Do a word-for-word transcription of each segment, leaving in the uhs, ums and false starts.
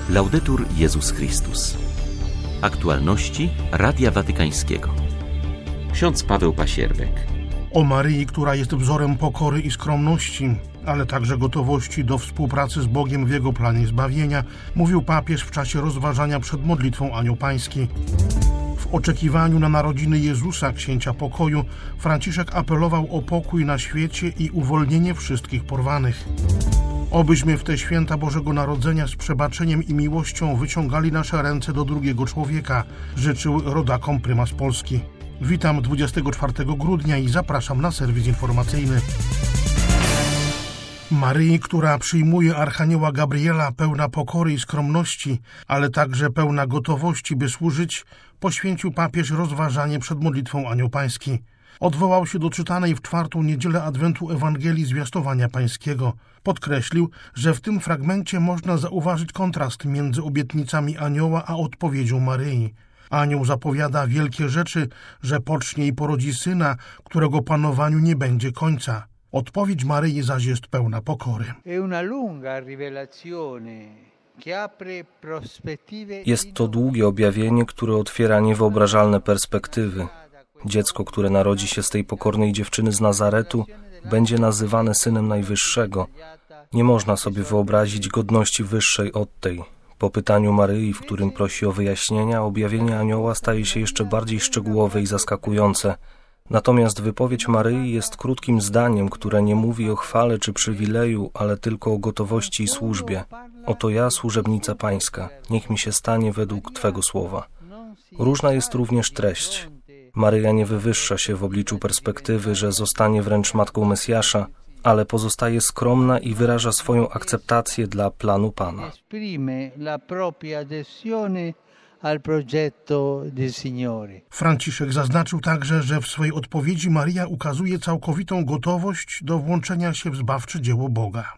Laudetur Jezus Chrystus. Aktualności Radia Watykańskiego. Ksiądz Paweł Pasierbek. O Maryi, która jest wzorem pokory i skromności, ale także gotowości do współpracy z Bogiem w Jego planie zbawienia, mówił papież w czasie rozważania przed modlitwą Anioł Pański. W oczekiwaniu na narodziny Jezusa, Księcia Pokoju, Franciszek apelował o pokój na świecie i uwolnienie wszystkich porwanych. Obyśmy w te święta Bożego Narodzenia z przebaczeniem i miłością wyciągali nasze ręce do drugiego człowieka, życzył rodakom prymas Polski. Witam dwudziestego czwartego grudnia i zapraszam na serwis informacyjny. Maryi, która przyjmuje Archanioła Gabriela, pełna pokory i skromności, ale także pełna gotowości, by służyć, poświęcił papież rozważanie przed modlitwą Anioł Pański. Odwołał się do czytanej w czwartą niedzielę Adwentu Ewangelii Zwiastowania Pańskiego. Podkreślił, że w tym fragmencie można zauważyć kontrast między obietnicami Anioła a odpowiedzią Maryi. Anioł zapowiada wielkie rzeczy, że pocznie i porodzi syna, którego panowaniu nie będzie końca. Odpowiedź Maryi zaś jest pełna pokory. Jest to długie objawienie, które otwiera niewyobrażalne perspektywy. Dziecko, które narodzi się z tej pokornej dziewczyny z Nazaretu, będzie nazywane Synem Najwyższego. Nie można sobie wyobrazić godności wyższej od tej. Po pytaniu Maryi, w którym prosi o wyjaśnienia, objawienie anioła staje się jeszcze bardziej szczegółowe i zaskakujące. Natomiast wypowiedź Maryi jest krótkim zdaniem, które nie mówi o chwale czy przywileju, ale tylko o gotowości i służbie. Oto ja, służebnica Pańska, niech mi się stanie według Twego słowa. Różna jest również treść. Maryja nie wywyższa się w obliczu perspektywy, że zostanie wręcz matką Mesjasza, ale pozostaje skromna i wyraża swoją akceptację dla planu Pana. Franciszek zaznaczył także, że w swojej odpowiedzi Maryja ukazuje całkowitą gotowość do włączenia się w zbawcze dzieło Boga.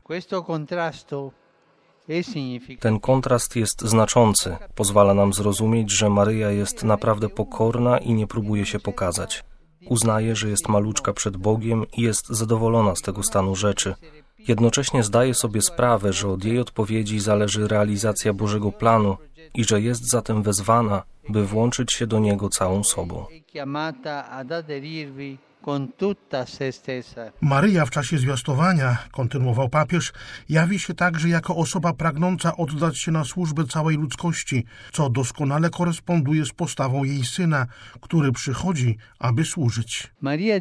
Ten kontrast jest znaczący. Pozwala nam zrozumieć, że Maryja jest naprawdę pokorna i nie próbuje się pokazać. Uznaje, że jest maluczka przed Bogiem i jest zadowolona z tego stanu rzeczy. Jednocześnie zdaje sobie sprawę, że od jej odpowiedzi zależy realizacja Bożego planu i że jest zatem wezwana, by włączyć się do niego całą sobą. Maryja w czasie zwiastowania, kontynuował papież, jawi się także jako osoba pragnąca oddać się na służbę całej ludzkości, co doskonale koresponduje z postawą jej syna, który przychodzi, aby służyć.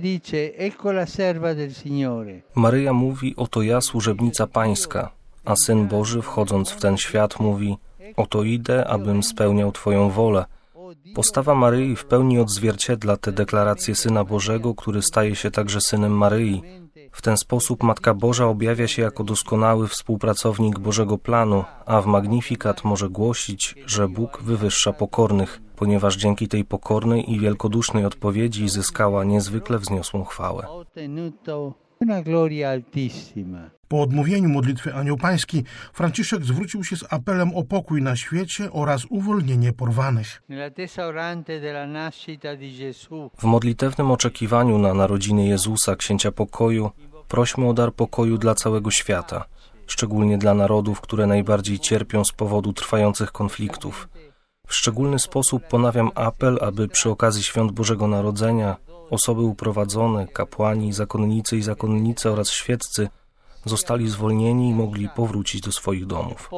Maryja mówi, oto ja, służebnica Pańska, a Syn Boży, wchodząc w ten świat, mówi, oto idę, abym spełniał Twoją wolę. Postawa Maryi w pełni odzwierciedla tę deklarację Syna Bożego, który staje się także Synem Maryi. W ten sposób Matka Boża objawia się jako doskonały współpracownik Bożego planu, a w Magnificat może głosić, że Bóg wywyższa pokornych, ponieważ dzięki tej pokornej i wielkodusznej odpowiedzi zyskała niezwykle wzniosłą chwałę. Po odmówieniu modlitwy Anioł Pański, Franciszek zwrócił się z apelem o pokój na świecie oraz uwolnienie porwanych. W modlitewnym oczekiwaniu na narodziny Jezusa, Księcia Pokoju, prośmy o dar pokoju dla całego świata, szczególnie dla narodów, które najbardziej cierpią z powodu trwających konfliktów. W szczególny sposób ponawiam apel, aby przy okazji Świąt Bożego Narodzenia osoby uprowadzone, kapłani, zakonnicy i zakonnice oraz świeccy zostali zwolnieni i mogli powrócić do swoich domów.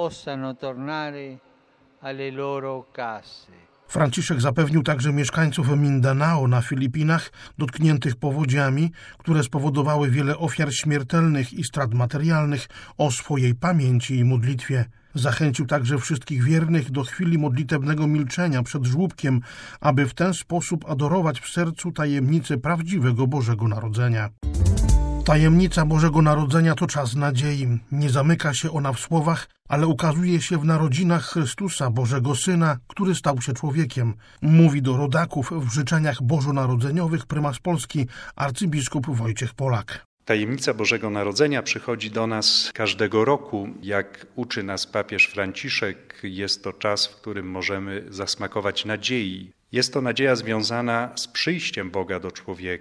Franciszek zapewnił także mieszkańców Mindanao na Filipinach, dotkniętych powodziami, które spowodowały wiele ofiar śmiertelnych i strat materialnych, o swojej pamięci i modlitwie. Zachęcił także wszystkich wiernych do chwili modlitewnego milczenia przed żłóbkiem, aby w ten sposób adorować w sercu tajemnicę prawdziwego Bożego Narodzenia. Tajemnica Bożego Narodzenia to czas nadziei. Nie zamyka się ona w słowach, ale ukazuje się w narodzinach Chrystusa, Bożego Syna, który stał się człowiekiem. Mówi do rodaków w życzeniach bożonarodzeniowych prymas Polski arcybiskup Wojciech Polak. Tajemnica Bożego Narodzenia przychodzi do nas każdego roku. Jak uczy nas papież Franciszek, jest to czas, w którym możemy zasmakować nadziei. Jest to nadzieja związana z przyjściem Boga do człowieka,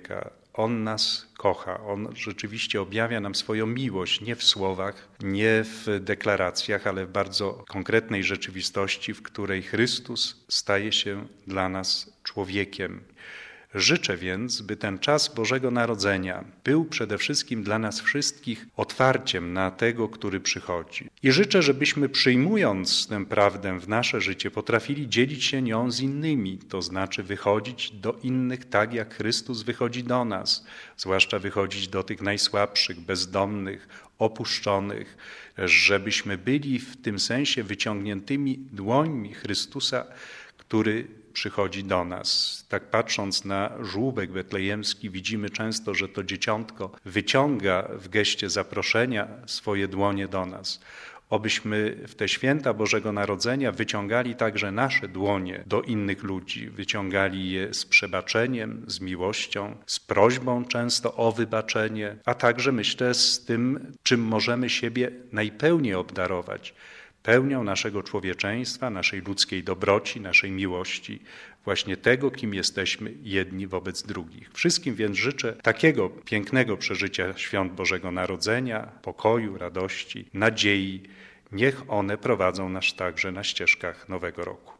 On nas kocha, On rzeczywiście objawia nam swoją miłość, nie w słowach, nie w deklaracjach, ale w bardzo konkretnej rzeczywistości, w której Chrystus staje się dla nas człowiekiem. Życzę więc, by ten czas Bożego Narodzenia był przede wszystkim dla nas wszystkich otwarciem na tego, który przychodzi. I życzę, żebyśmy przyjmując tę prawdę w nasze życie, potrafili dzielić się nią z innymi, to znaczy wychodzić do innych tak, jak Chrystus wychodzi do nas, zwłaszcza wychodzić do tych najsłabszych, bezdomnych, opuszczonych, żebyśmy byli w tym sensie wyciągniętymi dłońmi Chrystusa, który przychodzi do nas. Tak patrząc na żłóbek betlejemski, widzimy często, że to dzieciątko wyciąga w geście zaproszenia swoje dłonie do nas. Obyśmy w te święta Bożego Narodzenia wyciągali także nasze dłonie do innych ludzi, wyciągali je z przebaczeniem, z miłością, z prośbą często o wybaczenie, a także myślę z tym, czym możemy siebie najpełniej obdarować, pełnią naszego człowieczeństwa, naszej ludzkiej dobroci, naszej miłości, właśnie tego, kim jesteśmy jedni wobec drugich. Wszystkim więc życzę takiego pięknego przeżycia świąt Bożego Narodzenia, pokoju, radości, nadziei. Niech one prowadzą nas także na ścieżkach Nowego Roku.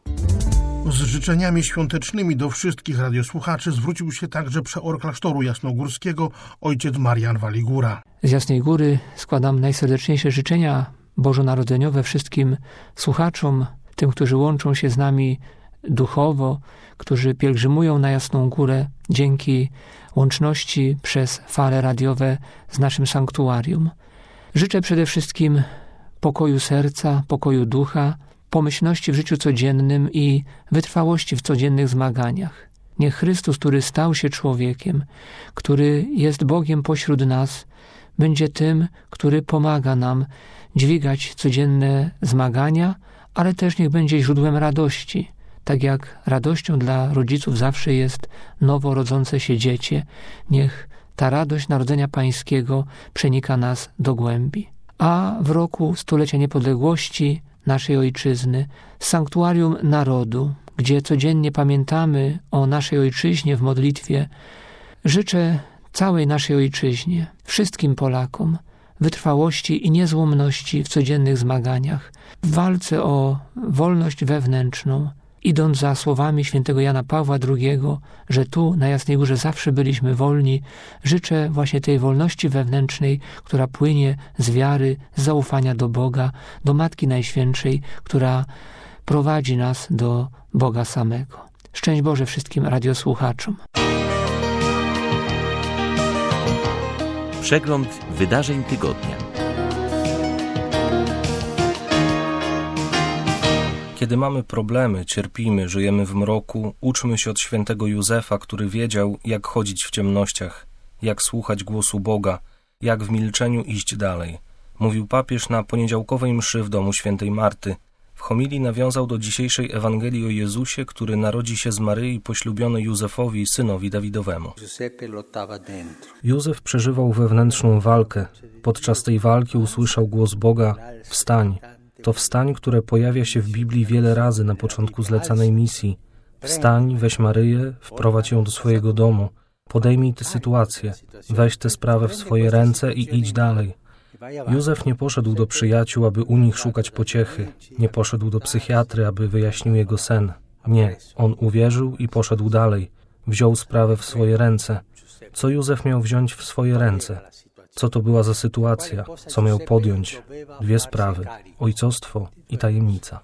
Z życzeniami świątecznymi do wszystkich radiosłuchaczy zwrócił się także przeor klasztoru jasnogórskiego ojciec Marian Waligura. Z Jasnej Góry składam najserdeczniejsze życzenia bożonarodzeniowe wszystkim słuchaczom, tym, którzy łączą się z nami duchowo, którzy pielgrzymują na Jasną Górę dzięki łączności przez fale radiowe z naszym sanktuarium. Życzę przede wszystkim pokoju serca, pokoju ducha, pomyślności w życiu codziennym i wytrwałości w codziennych zmaganiach. Niech Chrystus, który stał się człowiekiem, który jest Bogiem pośród nas, będzie tym, który pomaga nam dźwigać codzienne zmagania, ale też niech będzie źródłem radości. Tak jak radością dla rodziców zawsze jest nowo rodzące się dziecię, niech ta radość Narodzenia Pańskiego przenika nas do głębi. A w roku stulecia niepodległości naszej ojczyzny, sanktuarium narodu, gdzie codziennie pamiętamy o naszej ojczyźnie w modlitwie, życzę całej naszej ojczyźnie, wszystkim Polakom, wytrwałości i niezłomności w codziennych zmaganiach, w walce o wolność wewnętrzną, idąc za słowami świętego Jana Pawła drugiego, że tu na Jasnej Górze zawsze byliśmy wolni, życzę właśnie tej wolności wewnętrznej, która płynie z wiary, z zaufania do Boga, do Matki Najświętszej, która prowadzi nas do Boga samego. Szczęść Boże wszystkim radiosłuchaczom. Przegląd wydarzeń tygodnia. Kiedy mamy problemy, cierpimy, żyjemy w mroku, uczmy się od świętego Józefa, który wiedział, jak chodzić w ciemnościach, jak słuchać głosu Boga, jak w milczeniu iść dalej. Mówił papież na poniedziałkowej mszy w domu świętej Marty. W homilii nawiązał do dzisiejszej Ewangelii o Jezusie, który narodzi się z Maryi poślubiony Józefowi, synowi Dawidowemu. Józef przeżywał wewnętrzną walkę. Podczas tej walki usłyszał głos Boga: wstań. To wstań, które pojawia się w Biblii wiele razy na początku zlecanej misji. Wstań, weź Maryję, wprowadź ją do swojego domu. Podejmij tę sytuację, weź tę sprawę w swoje ręce i idź dalej. Józef nie poszedł do przyjaciół, aby u nich szukać pociechy. Nie poszedł do psychiatry, aby wyjaśnił jego sen. Nie, on uwierzył i poszedł dalej. Wziął sprawę w swoje ręce. Co Józef miał wziąć w swoje ręce? Co to była za sytuacja? Co miał podjąć? Dwie sprawy: ojcostwo i tajemnica.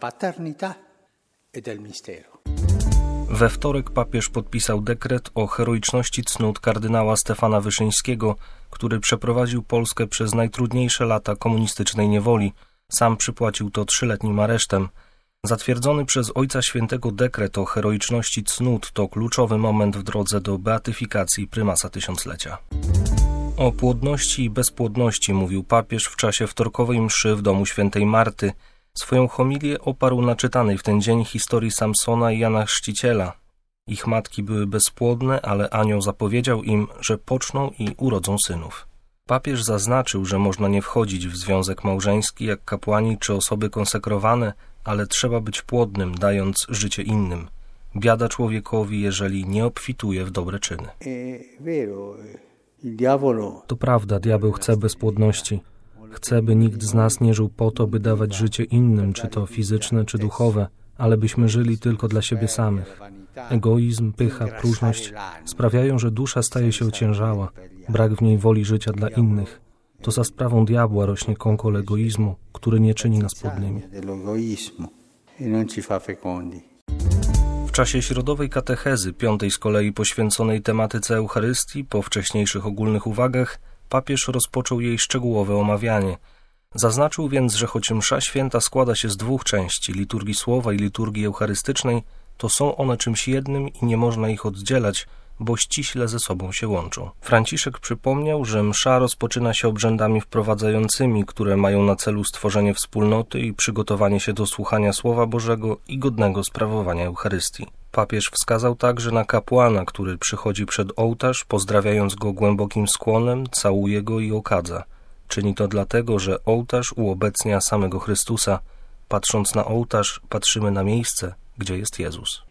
We wtorek papież podpisał dekret o heroiczności cnót kardynała Stefana Wyszyńskiego, który przeprowadził Polskę przez najtrudniejsze lata komunistycznej niewoli. Sam przypłacił to trzyletnim aresztem. Zatwierdzony przez Ojca Świętego dekret o heroiczności cnót to kluczowy moment w drodze do beatyfikacji prymasa tysiąclecia. O płodności i bezpłodności mówił papież w czasie wtorkowej mszy w domu świętej Marty. Swoją homilię oparł na czytanej w ten dzień historii Samsona i Jana Chrzciciela. Ich matki były bezpłodne, ale anioł zapowiedział im, że poczną i urodzą synów. Papież zaznaczył, że można nie wchodzić w związek małżeński jak kapłani czy osoby konsekrowane, ale trzeba być płodnym, dając życie innym. Biada człowiekowi, jeżeli nie obfituje w dobre czyny. To prawda, diabeł chce bezpłodności. Chce, by nikt z nas nie żył po to, by dawać życie innym, czy to fizyczne, czy duchowe, ale byśmy żyli tylko dla siebie samych. Egoizm, pycha, próżność sprawiają, że dusza staje się ociężała, brak w niej woli życia dla innych. To za sprawą diabła rośnie kąkol egoizmu, który nie czyni nas płodnymi. W czasie środowej katechezy, piątej z kolei poświęconej tematyce Eucharystii, po wcześniejszych ogólnych uwagach, papież rozpoczął jej szczegółowe omawianie. Zaznaczył więc, że choć msza święta składa się z dwóch części, liturgii słowa i liturgii eucharystycznej, to są one czymś jednym i nie można ich oddzielać, bo ściśle ze sobą się łączą. Franciszek przypomniał, że msza rozpoczyna się obrzędami wprowadzającymi, które mają na celu stworzenie wspólnoty i przygotowanie się do słuchania Słowa Bożego i godnego sprawowania Eucharystii. Papież wskazał także na kapłana, który przychodzi przed ołtarz, pozdrawiając go głębokim skłonem, całuje go i okadza. Czyni to dlatego, że ołtarz uobecnia samego Chrystusa. Patrząc na ołtarz, patrzymy na miejsce, gdzie jest Jezus.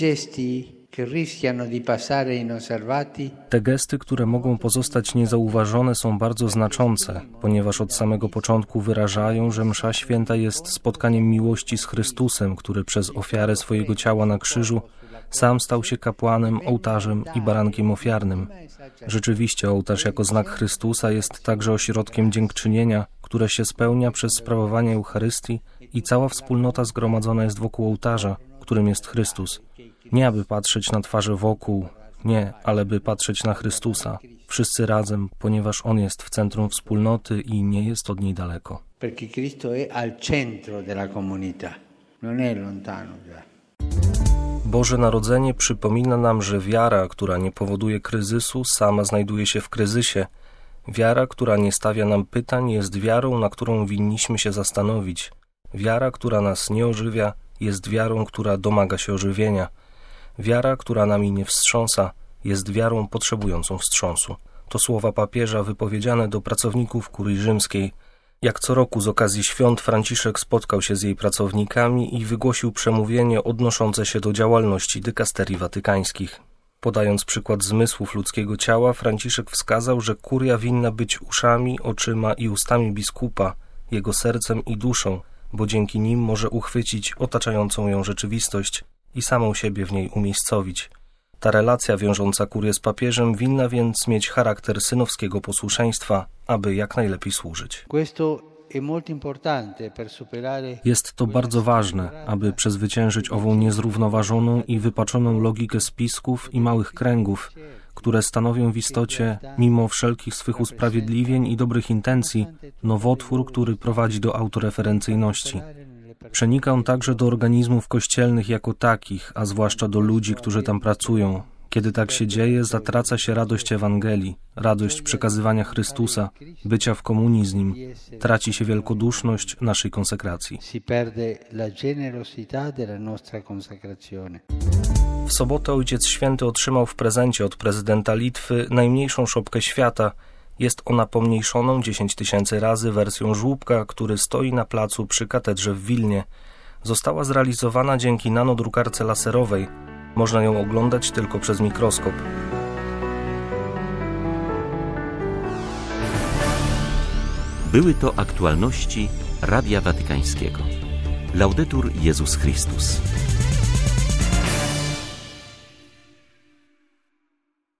Te gesty, które mogą pozostać niezauważone, są bardzo znaczące, ponieważ od samego początku wyrażają, że msza święta jest spotkaniem miłości z Chrystusem, który przez ofiarę swojego ciała na krzyżu sam stał się kapłanem, ołtarzem i barankiem ofiarnym. Rzeczywiście ołtarz jako znak Chrystusa jest także ośrodkiem dziękczynienia, które się spełnia przez sprawowanie Eucharystii i cała wspólnota zgromadzona jest wokół ołtarza, którym jest Chrystus. Nie aby patrzeć na twarze wokół, nie, ale by patrzeć na Chrystusa. Wszyscy razem, ponieważ On jest w centrum wspólnoty i nie jest od niej daleko. Perché Cristo è al centro della comunità, non è lontano già. Boże Narodzenie przypomina nam, że wiara, która nie powoduje kryzysu, sama znajduje się w kryzysie. Wiara, która nie stawia nam pytań, jest wiarą, na którą winniśmy się zastanowić. Wiara, która nas nie ożywia, jest wiarą, która domaga się ożywienia. Wiara, która nami nie wstrząsa, jest wiarą potrzebującą wstrząsu. To słowa papieża wypowiedziane do pracowników kurii rzymskiej. Jak co roku z okazji świąt Franciszek spotkał się z jej pracownikami i wygłosił przemówienie odnoszące się do działalności dykasterii watykańskich. Podając przykład zmysłów ludzkiego ciała, Franciszek wskazał, że kuria winna być uszami, oczyma i ustami biskupa, jego sercem i duszą, bo dzięki nim może uchwycić otaczającą ją rzeczywistość i samą siebie w niej umiejscowić. Ta relacja wiążąca kurię z papieżem winna więc mieć charakter synowskiego posłuszeństwa, aby jak najlepiej służyć. Jest to bardzo ważne, aby przezwyciężyć ową niezrównoważoną i wypaczoną logikę spisków i małych kręgów, które stanowią w istocie, mimo wszelkich swych usprawiedliwień i dobrych intencji, nowotwór, który prowadzi do autoreferencyjności. Przenika on także do organizmów kościelnych jako takich, a zwłaszcza do ludzi, którzy tam pracują. Kiedy tak się dzieje, zatraca się radość Ewangelii, radość przekazywania Chrystusa, bycia w komunii z Nim. Traci się wielkoduszność naszej konsekracji. W sobotę Ojciec Święty otrzymał w prezencie od prezydenta Litwy najmniejszą szopkę świata. Jest ona pomniejszoną dziesięć tysięcy razy wersją żłóbka, który stoi na placu przy katedrze w Wilnie. Została zrealizowana dzięki nanodrukarce laserowej. Można ją oglądać tylko przez mikroskop. Były to aktualności Radia Watykańskiego. Laudetur Jezus Chrystus.